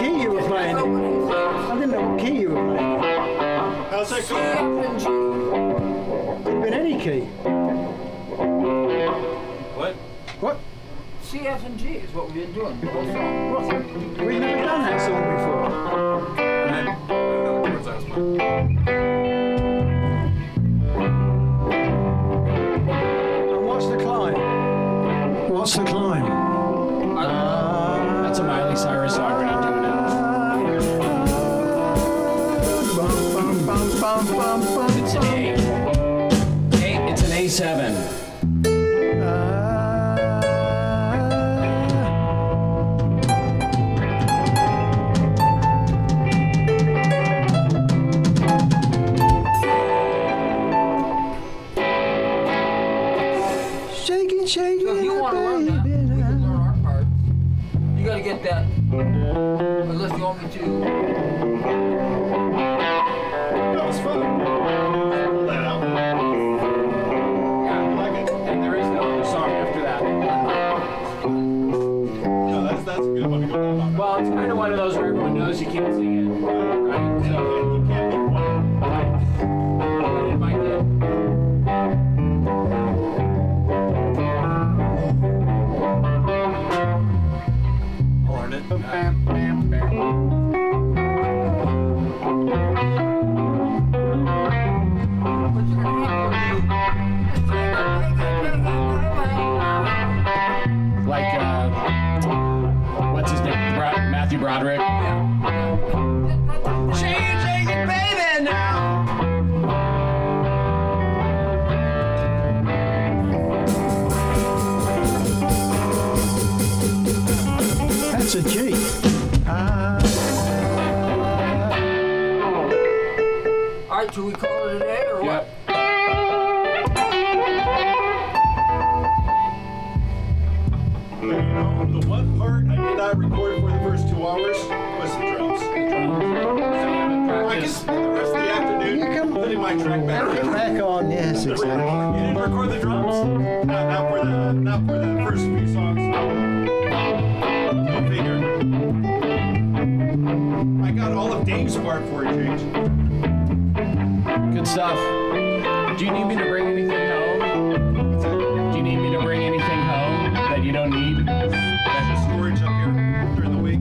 key you were playing. I didn't know what key you were playing. How's that C, going? F, and G. Could have been any key. What? What? C, F, and G is what we've been doing the whole song. What? We've never done that song before. I don't know what chords I was playing. And what's the climb? What's the climb? That's a Miley Cyrus song. We're not doing it. It's an A. It's an A7. Shaking, shaking, So if you want to learn that, we can learn our part. You got to get that. Unless you want me to. That was fun. Pull that out. Yeah, I like it. and there is no other song after that. No, that's a good one to go down on. Well, it's kind of one of those where everyone knows you can't sing it, right? So You can't be quiet. it might get. Learn it. Bam, bam, bam. But you're going to have Like, what's his name? Matthew Broderick. Changing it, baby, now. That's a G. All right, should we call it a day or what? Yep. You know, the one part I did not record for the first 2 hours was the drums. I can spend the rest of the afternoon You can- putting my track back in. Back on, yes, You exactly. didn't record the drums? Not for the first few songs. Go figure. I got all of Dave's part for you, James. Good stuff. Do you need me to bring anything home? Do you need me to bring anything home that you don't need? There's storage up here during the week.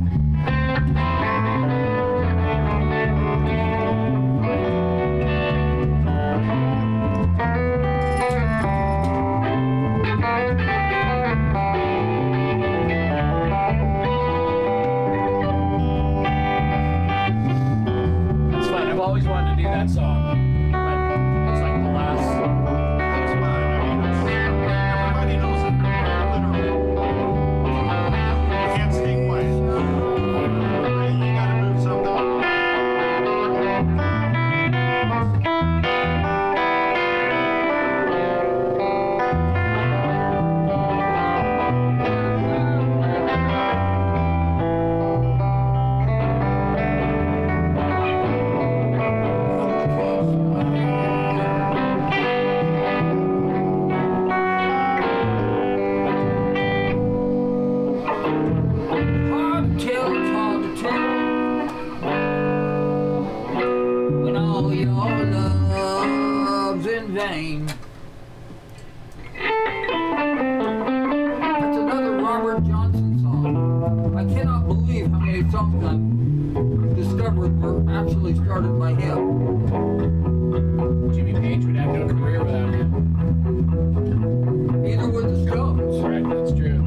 It's fun. I've always wanted to do that song. But it's like the last. That's fine. I mean, everybody knows it. Literally. You can't stay quiet. You gotta move something. Hard to tell, it's hard to tell. When all your love's in vain. That's another Robert Johnson song. I cannot believe how many songs I've discovered were actually started by him. Jimmy Page would have no career without him. Either with the Stones. Right, that's true.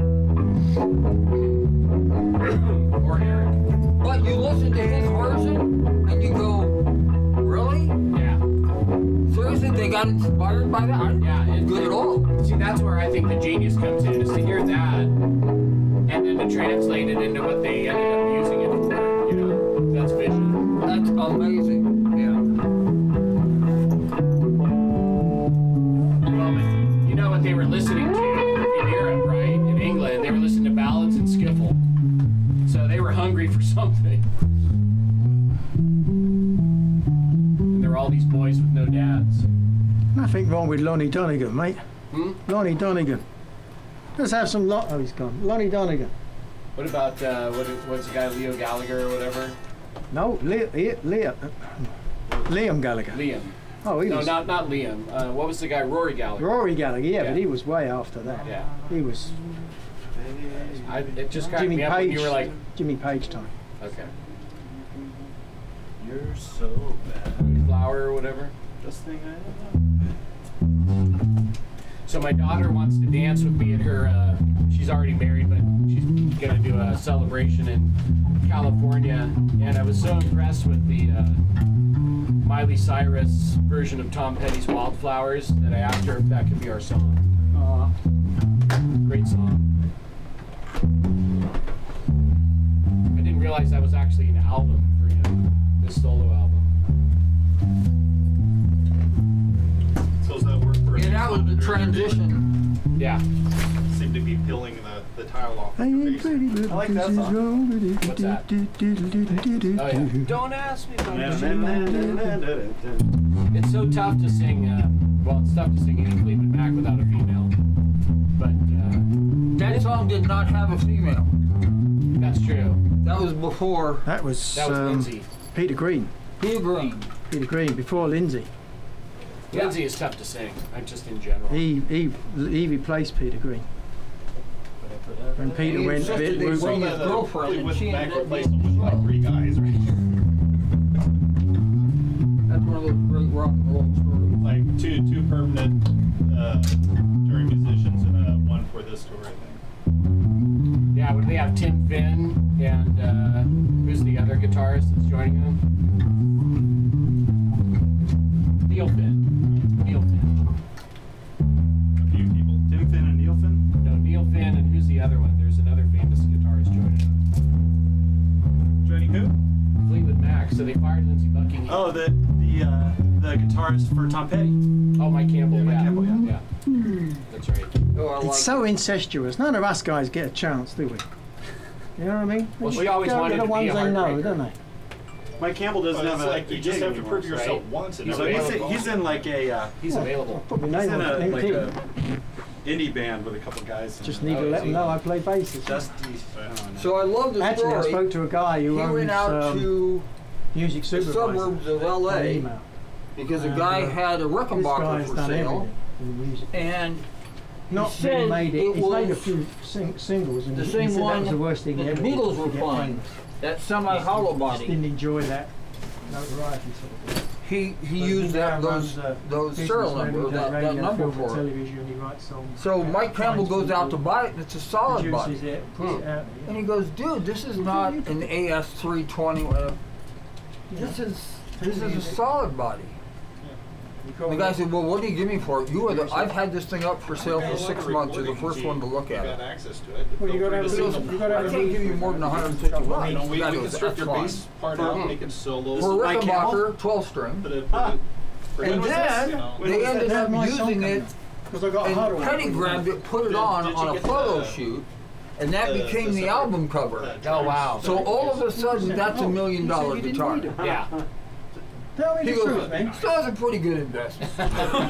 Or Eric. But you listen to his version and you go, really? Yeah. Seriously, they got inspired by that? I didn't Yeah, think it was good at all. See, that's where I think the genius comes in, is to hear that and then to translate it into what they ended up using it for. You know, that's vision. That's amazing. Yeah. Well, you know what they were listening to in Europe, right? In England, they were listening to ballads and skiffle. So they were hungry for something. And there were all these boys with no dads. Nothing wrong with Lonnie Donegan, mate. Hmm? Lonnie Donegan. Let's have some oh, he's gone. Lonnie Donegan. What about what's the guy, Leo Gallagher or whatever? No, Liam Gallagher. Liam. Oh, he No, was not Liam. What was the guy? Rory Gallagher. Rory Gallagher. Yeah, Yeah. but he was way after that. Yeah. He was It just cracked Jimmy me up when Page. you were like, Jimmy Page time. okay, You're so bad. Flower or whatever. This thing I have. So my daughter wants to dance with me at her. She's already married, but she's gonna do a celebration in California, and I was so impressed with the Miley Cyrus version of Tom Petty's "Wildflowers" that I asked her if that could be our song. Great song. I didn't realize that was actually an album for him, his solo album. So does that work for Yeah, that was the transition. Yeah. Seem to be peeling the tile off I your ain't face. pretty, but I like that this is song. wrong. What's that? Oh yeah. Don't ask me about It's so tough to sing. Well, it's tough to sing any Fleetwood Mac without a female. But That song did not have a female. that's true. That was before That was, That was Lindsay. Peter Green. Peter Green. Peter Green before Lindsay. Lindsay is tough to sing. Just in general. He replaced Peter Green. When Peter He went a insisted bit they rooty. bring his girlfriend and she Mac ended up replaced being him with like 3 guys, right? That's one of those great rock and roll stories. Like two permanent touring musicians and one for this tour, I think. Yeah, would they have Tim Finn and who's the other guitarist that's joining them? Neil Finn. Neil Finn. A few people. Tim Finn and Neil Finn. No, Neil Finn and who's the other one? There's another famous guitarist joining them. Joining who? Fleetwood Mac. So they fired Lindsey Buckingham. Oh, the guitarist for Tom Petty. Oh, Mike Campbell. Yeah, Mike yeah. Campbell, yeah. That's right. Oh, I like It's so incestuous. None of us guys get a chance, do we? You know what I mean? Well, she always Go wanted get to the be ones a they know, heartbreaker. don't they? Mike Campbell doesn't have a. You just have to prove yourself right? once. And He's so available. he's in like a. He's available. Put my He's name in on a it. like LinkedIn. a indie band with a couple guys. Just in it. need to Oh, let is them he? know I play bass. Dusty. So I love the Actually, I story. spoke to a guy He who owns went out to music the supervisor. suburbs of by LA email. because a And, guy had a This Rickenbacker guy's for done sale, everything in the music. and Not said really made it. it He's made a was few singles, and the he same said one that was the worst thing that he the ever did, Beatles to were get playing. famous. that semi-hollow Just body. didn't enjoy that notoriety sort of thing. He But used now that runs, those business serial where he number, does that radio, number film, for it. television, he writes songs. So Mike Campbell finds goes out to people, buy it, and it's a solid body. produces it, puts it out And there. he goes, dude, this is not an AS320, whatever. This is a solid body. The guy said, well, what do you give me for it? I've had this thing up for sale for 6 months. You're the first one to look at Got it. access to it. Well, you gotta have He goes, you gotta I have a can't give you more than 150 You bucks. know, we The guy can goes, strip that's your fine. bass part out, make it solo. For Rickenbacker, 12 string. Put it, And When was this? then You know, when they was ended this? up My song using coming it, out. 'Cause I got a and huddle. Petty grabbed it, put it Did on you a get photo the- shoot, and that the became the separate- album cover. Oh wow. So all of a sudden, that's $1 million guitar. Yeah. Tell me He the goes, truth, man. so that's a pretty good investment. I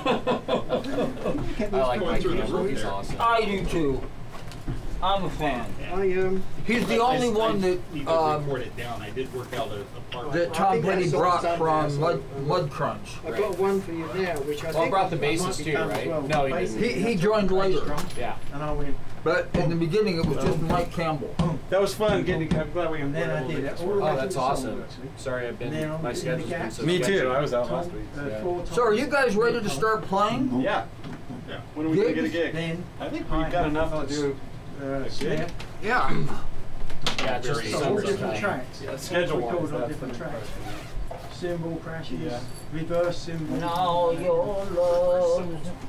like Mike Campbell. He's awesome. I do too. I'm a fan. I He's the only one need to that report it down. I did work out a part. that Tom think Petty that brought song's from done Mud, now, Mud Crunch. I've got one for you now, which I Well, I think brought the I might bassist be too, done as right? well. No, he Bassist. didn't. He joined later, Yeah. And I went, but in the beginning it was just Mike Campbell. That was fun. I'm glad we and then I did it. All the way Oh, through that's the song, awesome. actually. Sorry, I've been Now, my in the schedule's been gap. so Me sketchy. too. I was out last week. Yeah. 4 times. So are you guys ready to start playing? Yeah. Yeah. When are we gonna get a gig? Then I think we've got enough to do. snare. Yeah. Yeah, just Very So all summer different time. tracks. Yeah, schedule-wise, Record on that's different the tracks. Cymbal crashes, Yeah. reverse cymbal. Now your love.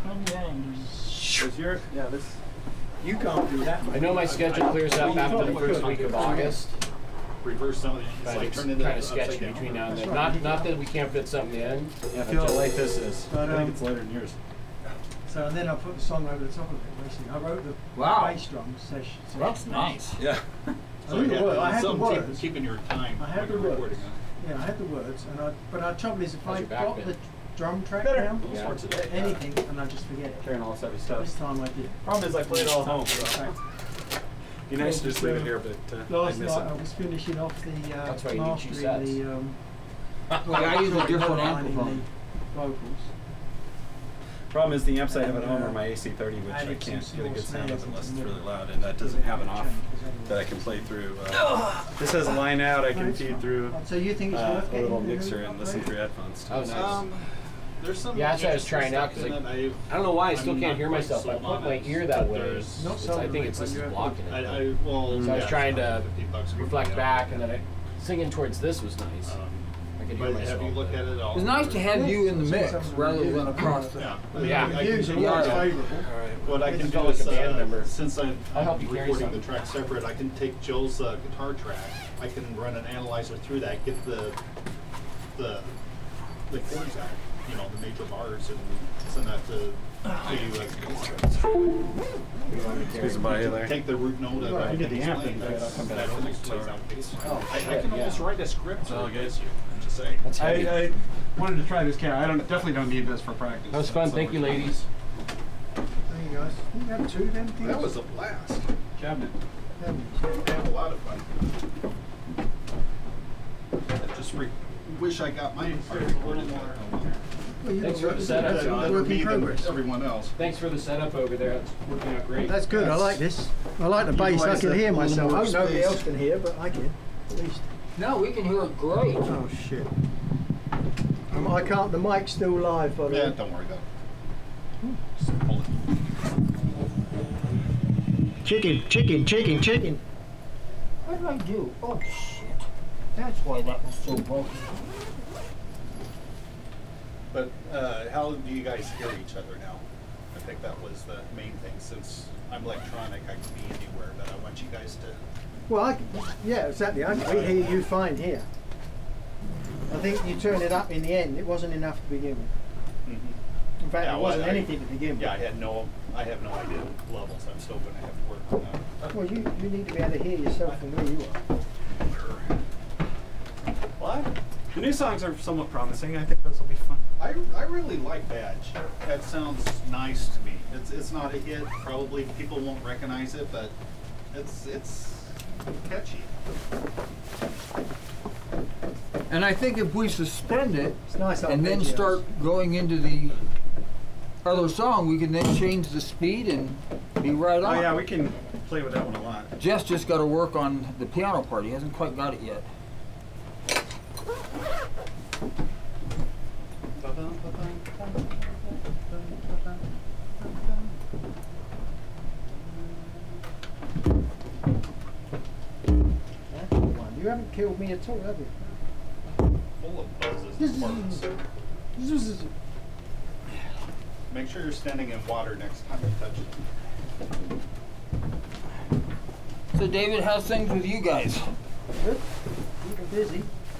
Is your this? You can't do that. I know my schedule clears up after the first week of August, Reverse some of these. but Like it's turn into kind of upside sketchy down. between now and then. That's right. Not that we can't fit something in. I but feel how just- light this is. But, I think it's lighter than yours. So then I put the song over the top of it. Basically, I wrote the Wow. bass drum session. That's nice. Yeah. I knew the word. I had the Some words. keeping your time. I had when the you're words. recording, huh? Yeah, I had the words, but our trouble is if How's I your back got been? the drum track Better. down, All sorts of that. anything, and I just forget it. Carrying all this heavy This stuff. time I did. Problem is I play it all at home. Right. Be nice to just leave it here, but I Last miss night I it. was finishing off the That's why you need two mastering sets. the Well, I use a different outlining amplifier. the vocals. Problem is the amps I have at home are my AC30, which I added can't some get a good small sound of snares unless it's into really the loud, and that doesn't have an off that I can play through. This has a line out I can feed through So you think it's a worth getting little a new mixer and listen upgrade? through headphones too. Oh, nice. There's some. Yeah, that's what I was trying out, interesting 'cause, stuff like, in it. I don't know why I still I'm can't not hear quite myself. I sold put on my it. ear that way. There's- Not It's- sold I think on it's it, just but blocking I, it. well, So I was yeah, trying it's to $50 reflect yeah. back, and then singing towards this was nice. I could hear But myself. have you looked at it all? It's nice to have you in the mix rather than across the. Yeah. Yeah. I Views can are do always that. favourable. What I It's can felt do like is, a band member. since I'm I'll help you carry recording the something. track separate, I can take Joe's guitar track. I can run an analyzer through that, get the chords out, you know, the major bars, and send that to you as Squeeze it by you there. take the root note of Right, it. you did the and amp explain thing, that. right? I'll come back That to always the plays guitar. out bass. Oh, I shit, can yeah. almost write a script. all for good. this, I'm just saying. That's heavy. I wanted to try this cat. I definitely don't need this for practice. That was fun. Thank you, ladies. There you guys. You have two of them things? That was a blast. Cabinet. I had a lot of fun. I just wish I got my part recorded. Well, you Thanks got for the work- setup, work John. in Me than progress. everyone else. Thanks for the setup over there. It's working out great. That's good. I like this. I like the bass. I Utilize can that hear little myself. more I hope nobody space. else can hear, but I can. At least. No, we can hear it great. Oh shit. I can't. The mic's still live, by the Yeah, way. don't worry about it. Just hold it. Chicken, chicken, chicken, chicken. What did I do? Oh shit. That's why that was so broken. But how do you guys hear each other now? I think that was the main thing. Since I'm electronic, I can be anywhere, but I want you guys to. Well, yeah, exactly. We hear you fine here. I think you turned it up in the end. It wasn't enough to begin with. In fact, Yeah, it well, wasn't I- anything to begin with. Yeah, I have no idea levels. I'm still going to have to work on that. Well, you need to be able to hear yourself from where you are. What? The new songs are somewhat promising. I think those will be fun. I really like Badge. That sounds nice to me. It's not a hit. Probably people won't recognize it, but it's catchy. And I think if we suspend it It's nice and then arpeggios. start going into the other song, we can then change the speed and be right Oh on. yeah, we can play with that one a lot. Jess just got to work on the piano part. He hasn't quite got it yet. That's the one. You haven't killed me at all, have you? Full of buzzes and farts. Make sure you're standing in water next time you touch it. So David, how's things with you guys? Good. Keeping busy.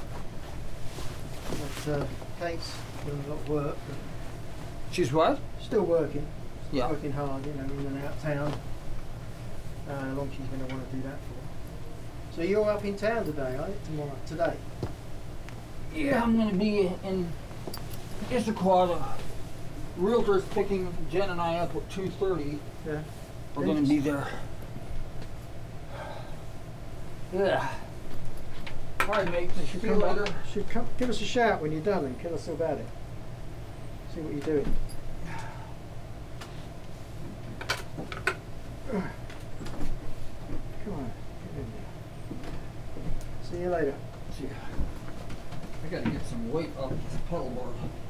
But Kate's doing a lot of work. But She's what? still working. Still Yeah. working hard, in and out of town. How long she's going to want to do that for. So you're up in town today, are you? Today? Yeah, I'm gonna be in Issaquah. Realtor's picking Jen and I up at 2:30. Yeah. We're gonna be there. Yeah. All right, mate. Should See you come back- later. should come, give us a shout when you're done and kill us all about it. See what you're doing. Come on, get in there. See you later. See ya. I gotta get some weight off this pedal board.